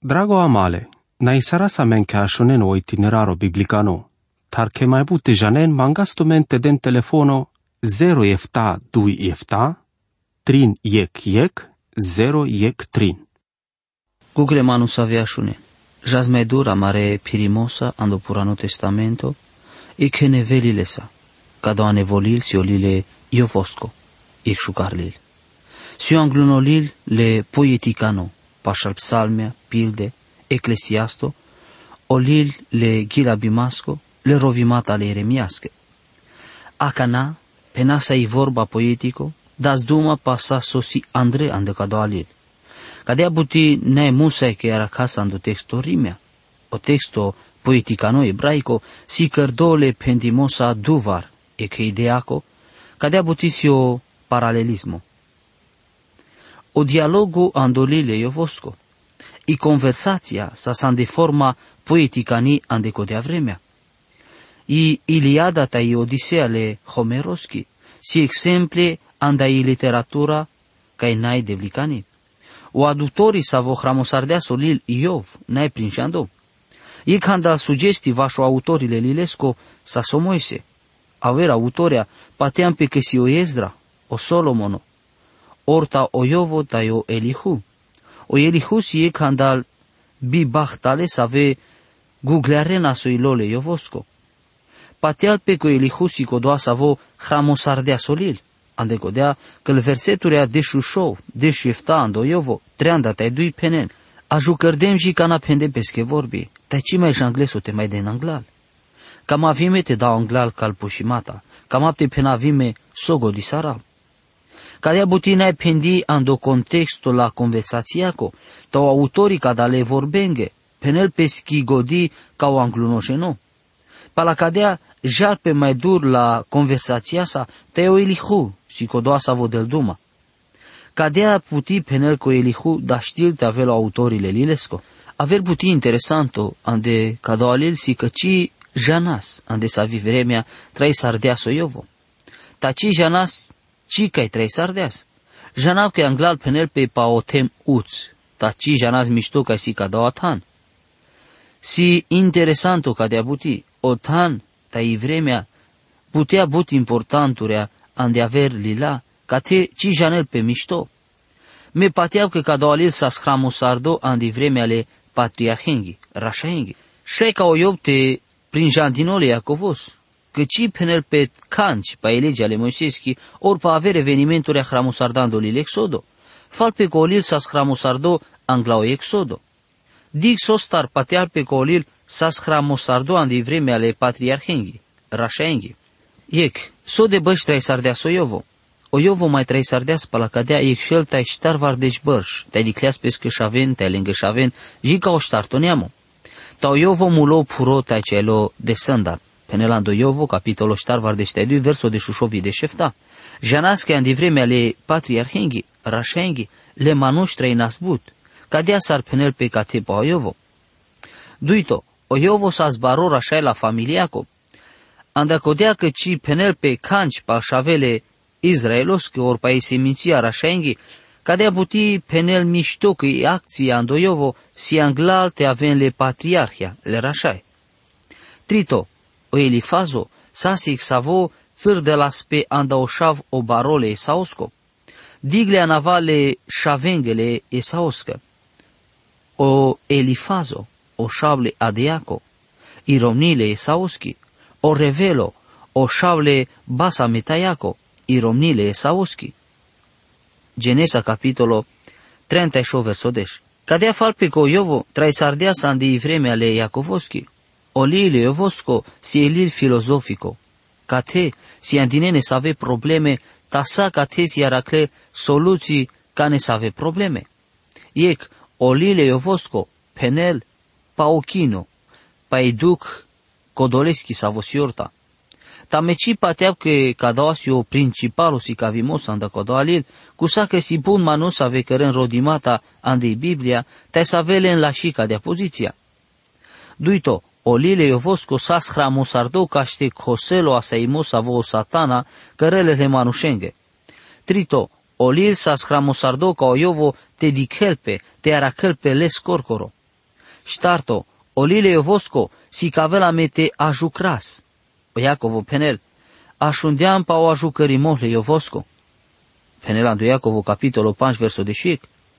Drago amale, na isara sa men ka shonen o itineraro biblicano, tar ke mai bute janen mangasto mente den telefono 0 efta 2 efta, 3 yek 0 yek 3. Google manu savea shune. Jas mai dura mare pirimosa ando purano testamento, e che ne velilesa, cadoane volil si olile iovosco, ik shukarlil. Si anglunolil le poeticano, pașal psalmea, pilde, eclesiasto, olil le ghilabimasco, le rovimata le eremiasche. Acana, penasa i vorba poetico, das duma pasa sosi Andre ande cadoalil. Cadea buti ne musai che era casa ando texto rimea, o texto poeticano ebraico si cărdole pendimosa duvar, e che ideaco, cadea buti si o paralelismo. O dialogu andolile iovosco, i conversația sa de forma poeticani andecodea vremea. I Iliada ta i Odisea le Homeroschi, si exemple anda i literatura ca i nai devlicani. O adutorii sa vo hramosardea solil Iov, nai prinșando. I canda sugestii vașo autorile lilesco sa somoise. Aver autorea pateam pe că si o Ezdra, o Solomono, orta o Iovo ta o Elihu. O Elihu si e candal bibahtale sa ve googlearena soilole Iovosco. Pateal pe că Elihu si codoa sa vo hramosardea solil. Ande codea că l verseturea de șușou, de șefta ando Iovo, treanda tai dui penen. A jucărdem și cana pende pesche vorbi, tai ci mai jangleso te mai den anglal. Cam avime te dau anglal calpușimata, cam apte penavime sogo di sara. Cadea butina e pendi ando contexto la conversațiaco, tau autorii cada le vorbenge, penel peschi godi ca o anglunoșeno. Pala cadea jar pe mai dur la conversația sa, te o Elihu, si codoa sa vodel duma. Cadea puti penel co Elihu da știl te avelo autorile lilesco. Aver puti interesanto ande cadoalil si căci Janas, ande sa vi vremea trai sardeas o Iovo. Taci Janas, ci cai trai sardeas. Janau că anglal penel pe paotem uț, taci Janas mișto ca si cadoatan. Si interesanto cadea buti, otan ta i vremea putea but importanturea ande aver lila, ca te ci janel pe mișto. Me pateau că cadoalil sa schramosardo ande vremea le patriarhenghi, rașaenghi. Șai ca o iopte prin jandinole Iacovos, că ci penel pe canci, pa elegea ale Moiseschi, ori pa aver evenimenturea hramosardandoli exodo. Fal pe colil sa schramosardo anglao exodo. Dig sostar pateal pe colil sa schramosardo ande vremea ale patriarhenghi, rașaenghi. Iec, so de băși trai sardea so Iovo. O Iovo mai trai sardea spala cadea iec șel tai ștar vardeș bărș, tai dicleas pescă șaven, tai lângă șaven, jica o ștartoneamo. Tau Iovo mulo puro tai ceelo de sandal. Penelando Iovo, capitolo ștar vardeș tai dui, verso de șușovi de șefta. Janasche andi vremea ale patriarhenghi, rașaenghi, le manuș trai nasbut. Cadea sar penel pe catepa o Iovo. Duito, o Iovo sa zbaro rașai la familiaco. Andacodea că ci penel pe canci pa șavele Israelosche ori pa ei seminția rașaenghi, cadea buti penel mișto că e acția ando Iovo si anglal te aven le patriarhia, le rașai. Trito, o Elifazo, sasic savo țăr de la spe andaoșav o barole esaosco. Digle anavale șavengele esaoscă. O Elifazo, o șable adeaco, iromnile esaoschi, o revelo, o șable basa metaiaco, iromnile esaoschi. Genesa capitolo 38 verso 10. Cadea fal pe co Iovo trai sardea sandi vreme ale Iacovoschi. Olile Iovosco si elil filozofico. Cate si andinene să ave probleme, tasa cate si aracle soluții ca ne să ave probleme. Iec, olile Iovosco, penel, paochino, paiduc, codoleschi savosiorta. Tameci pateau că cadaosio principalo si cavimos anda codoalil, cu sa că si bun manus ave cărân rodimata andei Biblia, tai să avele la șica de poziția. Duito, olile Iovosco sas hramosardo caște coselo asaimos avo satana, cărele le manușenge. Trito, olil sas hramosardo ca o Iovo te dichelpe, te arachelpe les corcoro. Štarto, olile Jovosko, si kavela mete ažukras. O Jakovo penel, ašundeam pa o ažukări mohle Jovosko. Penel andu Jakovo capitolo 5 verso 10.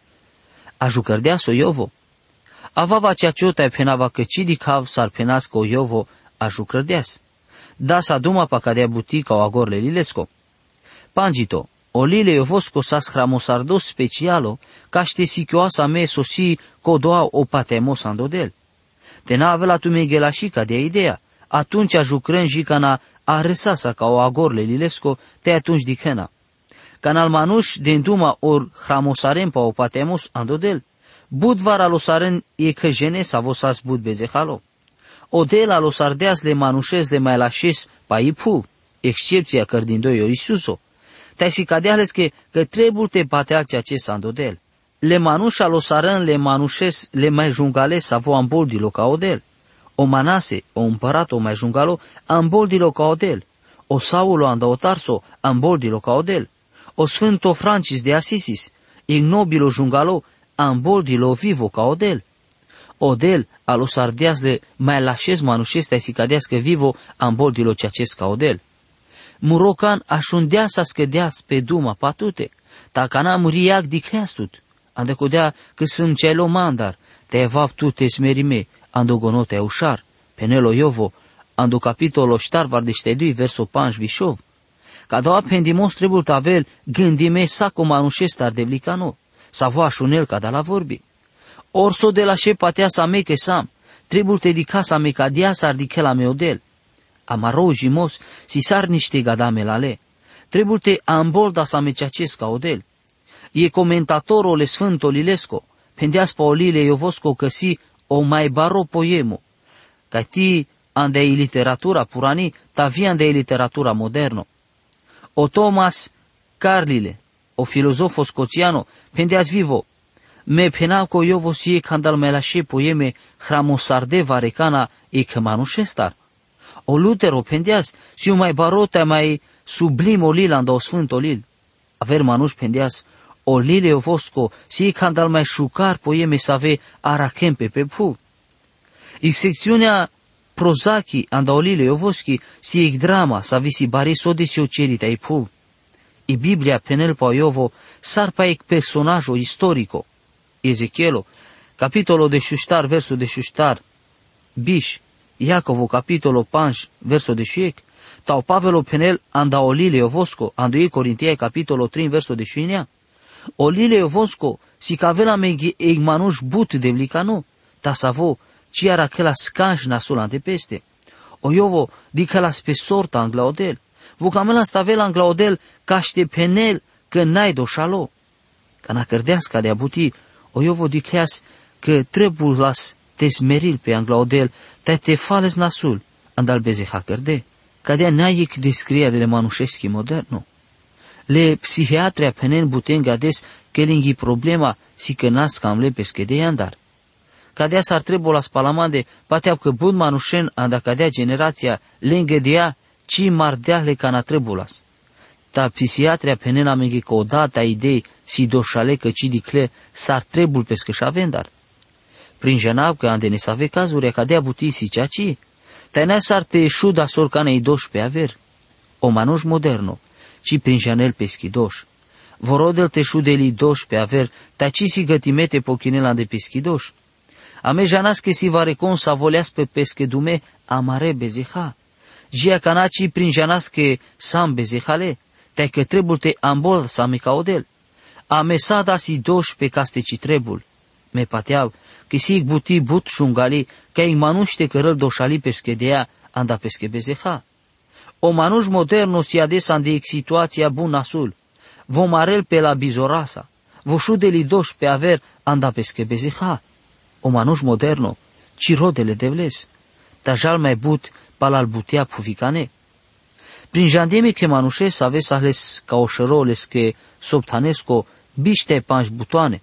Ažukărdeaso Jovo. Avava ceaciota penava căcidi cav s-ar penască o Jovo ažukărdeas. Da sa duma pa cadea butica o agorle lilesko. Pangito, olile Jovosko sas hramosardos specialo, caște sikioasa me sosi codoa o patemos andodel. Te n-a avea tu megelașica de ideea. Atunci ajucrân jicana a răsasa ca o agorle lilesko, te atunci dicena. Canal manuș din duma or hramosaren pa o patemos andodel. Budvar alosaren e că jene sa vosas bud bezehalo. Odel alosardeas le manușez le mai lașes pa ipu, excepția cărdindoi o Isuso. Te-ai si cadeales că trebuie te batea ceea ce s-a îndodel. Le manuș alosaren le manușes le mai jungale sa vo amboldilo ca odel. O Manase, o împărat o mai jungalo, amboldilo ca odel. O Saulo andaotarso, amboldilo ca odel. O Sfânto Francis de Asisis, ignobilo jungalo, amboldilo vivo ca odel. Odel alosardeasle mai lașez manușes te-ai si cadească vivo amboldilo ceaces ca odel. Murocan așundea să scădeați pe duma patute, tacana muriac dicreastut, andecodea că sunt ceailo mandar, te evap tu te smerime, andogonote ușar, penelo Iovo, ando capitolo ștar vardeștedui verso 5 vișov. Ca doua pendimos trebuie tavel gândime saco manușestar de blicano, sa voa șunel ca da la vorbi. Orso de la șepatea sa me că sam, trebuie te dica sa me ca dia s-ar dichela meodel. Amarou jimos si sar niște gadamelale. Trebuie te ambolda sa meceacesc ca odel. E comentatorul le Sfânto Lilesco, pendeas pa olile Iovosco căsi o mai baro poemo. Ca ti andei literatura purani, ta vi andei literatura moderno. O Thomas Carlile, o filozofo scoțiano, pendeas vivo. Me penao Iovosie candal mai lașe poeme hramosarde varecana e cămanușestar. O Lutero pendeas, si o mai barota mai sublim olil anda o sfânt olil. Aver manuș pendeas, olile Iovosco, si candal mai șucar poeme să ave arachempe pe pu. Secțiunea prozachi anda olile Iovoschi, si drama să visi bare sodesi o cerita ai pu. I Biblia penel pa Iovo, sar pa ec personajo istorico. Ezechielo, capitolo de șuștar, verso de șuștar, biș, Iacovo, capitolo 5, verso de șiec, tau Pavelo penel anda olile Iovosco, ando ei Corintiai, capitolo 3, verso de șuinea. Olile Iovosco, si cavela me eg manuș but de vlicano, ta savo, ci ara che la scanș nasul ante peste. O Iovo, dica la spesorta anglaodel, vucamela stavela anglaodel, caște penel, că n-ai doșalo. Ca na cărdeasca de abuti, o Iovo dicleas că trebuie las te smeril pe anglaodel, te fales nasul, andal bezeha cărde. Cadea n-aic descrierele manușeschi moderno. Le psihiatria penen butenga des că linghi problema si că nascam le pesche de andar. Cadea s-ar trebuie la spalamande, pateap că bun manușen anda cadea generația lengădea ci mardeahle ca na trebulas. Ta psihiatria penen amenghe că odată idei si doșale că ci dicle s-ar trebul pescă și avendar. Prin jenav că ande ne save cazuri cadea butii si ceaci, tainea s-ar te șuda sorcanei doși pe aver. O manuș moderno, ci prin janel peschi doș. Vorodel te șudeli doși pe aver, taci si gătimete pochinela de peschi doș. Ame janas că si va recon sa voleas pe pesche dume amare bezeha. Gia canaci prin janas că sam bezehale, te că trebul te ambol sa me caodel. Ame sada si doș pe caste ci trebul. Me pateau, că si buti but șungali, că ei manuște că răl doșali pesche dea, anda pesche bezeha. O manuș moderno si adesa de situația bun nasul. Vom arel pe la bizorasa. Vo șudeli doș pe aver, anda pesche bezeha. O manuș moderno, ci rodele de vles. Tajal mai but, palal butea puvicane. Prin jandeme că manușes aves ales ca o șăroles că sobtanesco biște panș butoane.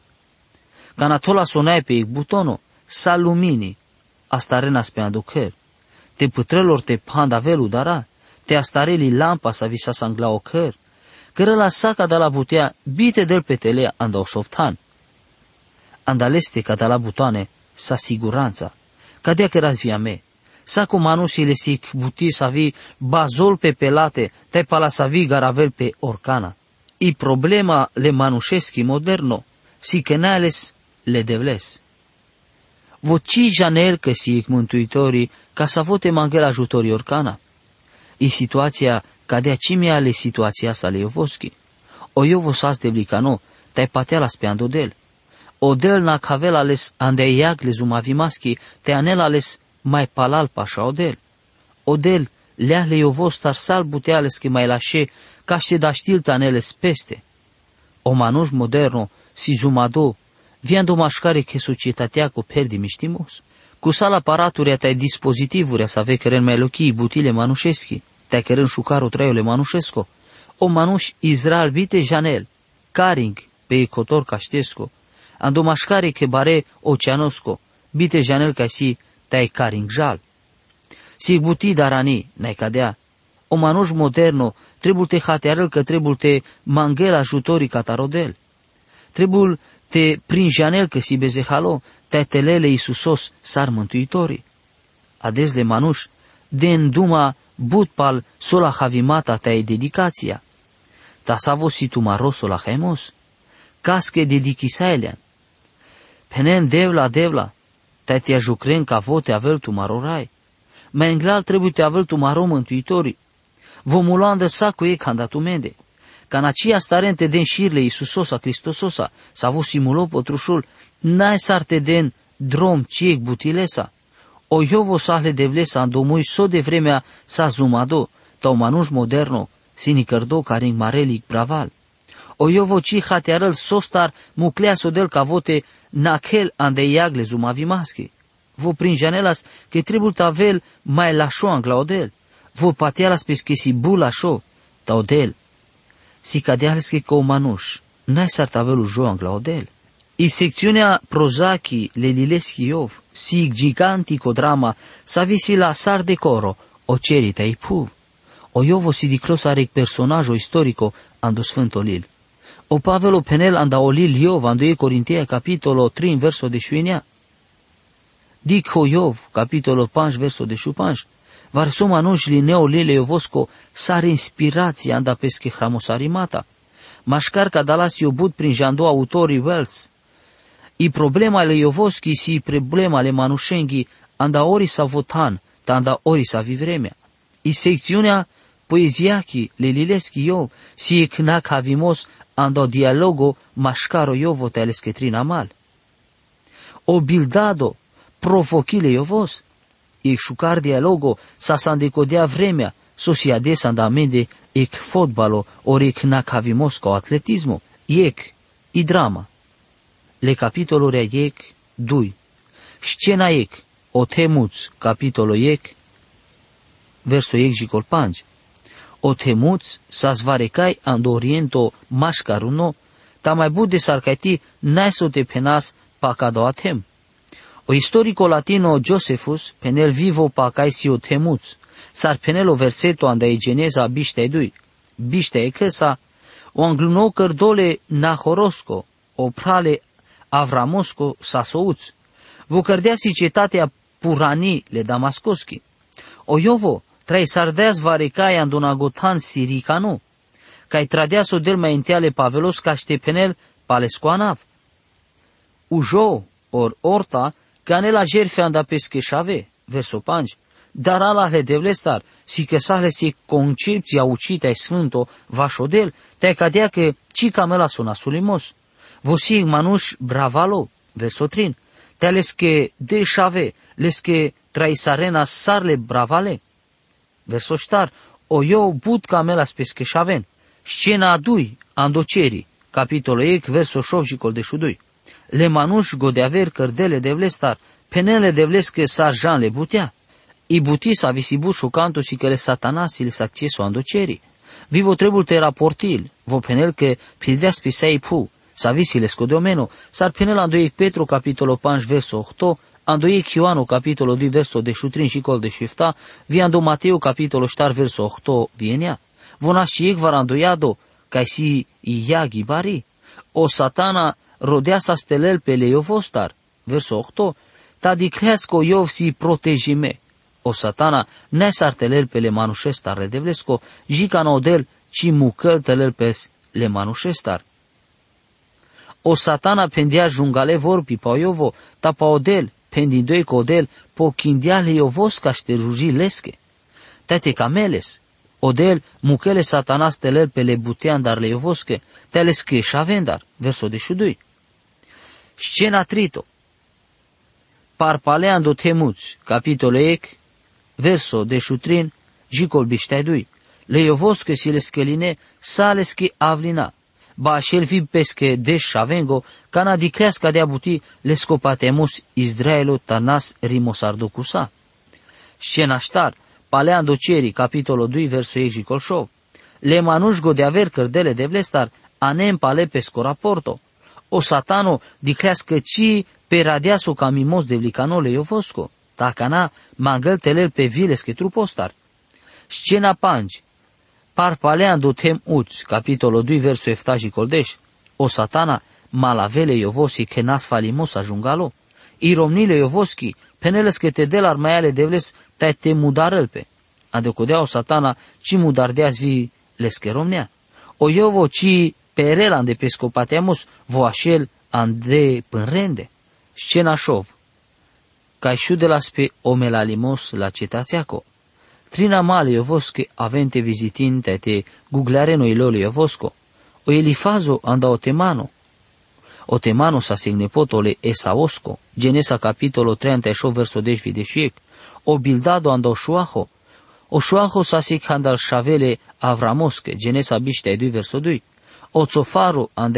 Canatola sonai pe butono, sa lumini, asta renas pe anducher. Te pătrelor te pandavelu dara, te astareli lampa sa visa sangla o căr. Cără la saca de la butea, bite del pe telea anda o softan. Andaleste ca de la butoane, sa siguranța. Cadea că razvia me. Saco manusile sic buti savi bazol pe pelate, te pala savi garavel pe orcana. I problema le manușeschi moderno, si canales le devles. Voci janel că sic mântuitorii ca să vote manghel ajutorii orcana. I situația cadea cimia le situația sa le iovoschi. O iovosas de blicano, te patea la speando del. O del na cavel ales andeiag le zumavimaschi, te anel ales mai palal pașa odel. Odel lea le iovostar sal butea ales că mai lașe, ca ște da știl taneles peste. O manuș moderno, si zumado, viando mașcare că societatea cu perdi miștimos. Cu sal aparaturea tai dispozitivurea să ave căren mai lochii butile manușeschi, te-ai căren șucaro traiule manușesco. O manuș Israel vite janel, caring pe ecotor caștesco, ando mașcare că bare oceanosco, bite janel ca si tai caring jal. Si buti darani, n-ai cadea. O manuș moderno, trebuie te hatearăl că trebuie te manghel ajutorii catarodel. Trebuie te prin janel că si bezehalo, te telele Iisusos sar mântuitorii. Ades le manuș, de înduma butpal sola havimata te-ai dedicația. Ta savo si tu maroso la hemos, casche dedichisaelean. Penen devla, te jucren ca vote avel tu marorai. Mai înglal trebuie te avel tu maro mântuitorii. Vomuloandă saco e candatumende. Ca în aceea starente den șirle Iisusosa Cristososa, s-a avut simulo potrușul, n-ai sarte den drom ciec butilesa. O iovo sahle de vlesa îndomui so de vremea sa zumado, tau manuș moderno, sini cărdo caring marelic braval. O iovo ci hatearăl sostar muclea sodel ca vote nachel andeiagle zumavimaschi. Vo prin janelas că trebuie tavel mai lașo anglaodel. Vo patealas pesche si bu lașo, taudel. Si cadeales că o manuș, n-ai sart avelu jo anglaodel. I secțiunea prozachi le lileschi Iov, si gigantico drama, sa visi la sar de coro, o cerita i puv. O Iovo si diclos arec personajo istorico ando Sfânto Lil. O Pavelo penel anda o Lil Iov ando e Corintea capitolo 3 verso de șuinea. Dico Iov capitolo 5 verso de șupanj. Var so manuș li neo lile Iovosco sare inspirația anda pesche hramosarimata. Mașcar ca dalas iobut prin jando autorii Wells. I problema le Iovoschi si problema le manușenghi anda ori sa votan, ta anda ori sa vivremea. I secțiunea poeziachi le lileschi Iov si ecnac havimos anda dialogo mașcaro Iovo te alesketrin amal. O bildado provochile Iovos, ec șucar dialogo sa sandecodea vremea, sosia andamende ec fotbalo ori ec nac havimos ca atletismo, ec i drama. Le capitolul ec 2. Scena ec, o temuț, capitolul ec, verso ec și colpangi. O temuț sa svarecai ando oriento mașcaruno, ta mai bud de sarcaiti n-ai te penas pa cado atem. O istorico latino Josephus, penel vivo pacai si o temuț, sar penelo verseto anda e geneza biștea dui. Biștea e căsa, o angluno cărdole nahorosco, o prale avramosco sa souț. Vo cărdea si cetatea purani le damascoschi. O Iovo, trai sardeas varecai andonagotan siricanu, cai tradeas o del mai înteale pavelos ca ștepenel palescoanav. Ujo, or orta, canela jerfe anda pescheșave, verso 5, dar ala le devlestar, si că sahle si concepția ucita sfânto vașodel, te cadea că ci camela sona sulimos. Vosi manuș bravalo, verso 3, te lesche de șave, lesche traisarena sarle bravale. Verso ștar, o eu but camela pescheșaven, scena adui, andoceri, capitolul ec, verso 8 și col de șudui. Le manuș godeaver cărdele de vlestar, penele de vlesche sarjan le butea. I buti sa visibut șucanto si că le satanasi le acceso andoceri. Vivo trebuie te raportil, vo penel că pildeas pisei pu, sa visi le scodeomeno, sar penel andoiec Petru capitolo 5 verso 8, andoiec Ioanu capitolo 2 verso de șutrin și col de șifta, vi ando Mateu capitolo 4 verso 8 vienea. Vonaș și ec var andoiado, ca si iagi bari. O satana rodea sa stelel pe leiovostar, verso 8, ta diklesko Jov si protejime. O satana ne sartelel pe le manušestar le devlesko, žikano odel ci mukăltelel pe le manušestar. O satana pendia jungale vorbi pa Jovo, ta pa odel, pendindoi ko odel, po kindiale Jovoska ste ruji leske. Tete kameles, odel mukele satanas telel pe le butean dar le Jovoske, teleske shavendar, verso 22. Scena trito. Parpalean do temuți, capitolo ec, verso 23, jicol biștaidui. Le Jovoske si le scheline, saleski avlina. Ba šel vi peske deș shavengo, cana dicleasca de abuti le scopatemus Izraelo tanas rimosardocusa. Scena ștar, palean do ceri, capitolo 2, verso ec jicol șov. Le manușgo de aver cărdele de vlestar, anem pale pesco raporto. O satano diclească ci pe radiaso ca mimos de vlicanole Jovosco, tacana mangăl telel pe vileske trupostar. Scena pangi, parpalean do tem uți, capitolo 2, verso eftaji coldeș. O satana malavele Jovosi că nas falimos ajungalo. Iromnile Jovoski, peneleske te delar maiale devles tai te mudarălpe. Adecodea o satana ci mudardeaz vi leske romnea. O Jovo ci perelan de pescopateamus voașel ande pânrende. Scena șov. Ca șu de las pe omelalimos la cetațiaco. Trina male Jovosche avente vizitin te googleareno ilole Jovosco. O Elifazo anda o temano sa signepotole Esaosco. Genesa capitolo 38 verso 10 o Bildado anda o șuaho sa sic handal șavele Avramosche. Genesa biștea 2 verso 2. O Tsofaro anda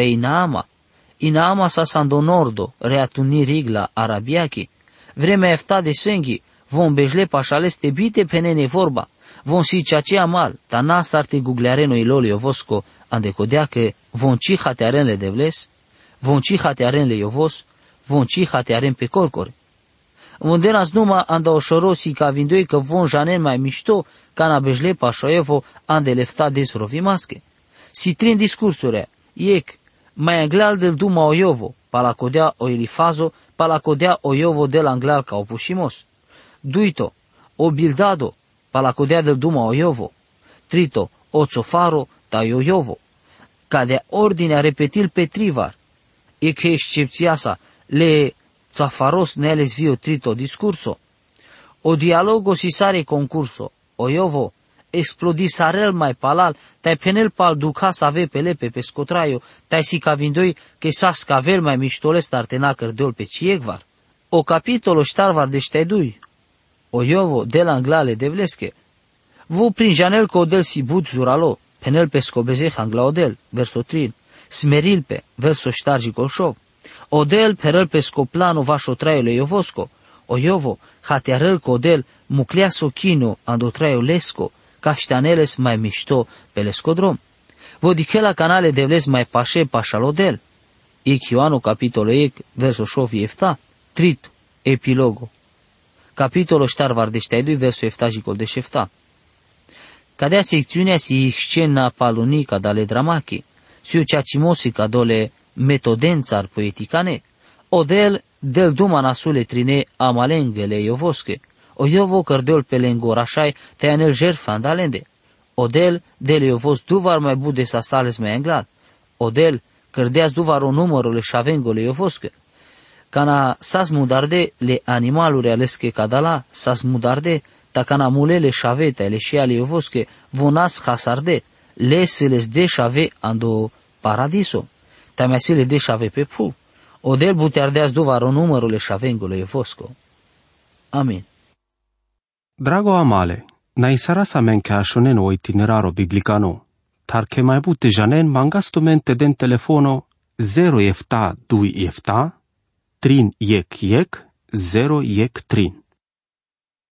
Inaama sa sandonordo reatuni rigla arabiachi. Vremea efta de senghi, vom bejle pașaleste bite penene vorba, vom si ceacea mal, ta nas arte googleareno ilole Jovosco, andecodea că vom ci hatearenle devles, vom ci hatearenle Jovos, vom ci hatearen pe corcore. Undenas numa anda o șorosi ca vindoi că vom janen mai mișto, ca na bejle pașoevo ande lefta desrovimasche. Si trin discursurea, iec, mai anglal del duma o Jovo, palacodea o Elifazo, palacodea o Jovo del anglal ca opușimos. Duito, o Bildado, palacodea del duma o Jovo. Trito, o Tsofaro, ta o Jovo. Ca de ordinea repetil pe trivar. E că excepția sa, le Tsafaros neles vio trito discurso. O dialogo si sare concurso, o Jovo, explodisarel mai palal, tai penel pal duca să ave pelepe pe scotraio, tai si ca vindoi că sa scavel mai miștolest artena cărdeol pe ciegvar. O capitolo ștarvar de ștaidui, o Jovo de la anglale de vlesche. Vo prin janel că odel si bud zuralo, penel pe scobeze hangla odel, verso 3, smerilpe, verso ștargi colșov. Odel perel pe scoplano vașo traiule Jovosco, o Jovo hatearel că odel muclea sochino ando traio lesco, ca ștaneles mai mișto pe lescodrom. Vodichela canale de vles mai pașe pașalodel. Ic Ioanu capitolo ec, verso șovi efta, trit, epilogo. Capitolo ștarvar de ștaidui, verso efta jicol de șefta. Cadea secțiunea si scena palunica dale dramachi, siu ceacimosica dole metodențar poeticane, odel del duma nasule trine amalengele Jovosche, o Jovo cărdeol pe lengorașai teanel jertfa andalende, odel del Jovos duvar mai bude sa sales mai anglal, odel cărdeaz duvar o numărul șavengole Jovosche, cana sas mudarde le animaluri alesche cadala, sas mudarde, ta cana mulele șavete ale și ale Jovosche vonas hasarde, leseles de șave ando paradiso, ta mesile de șave pe pu, odel buteardeaz duvar o numărul șavengole Jovosco. Amin. Drago amale, naisarasa menkäshonen o itineraro biblicano, tarke mai bute janen mangastumente den telefono 0 efta 2 efta, trin yek 0 yek trin.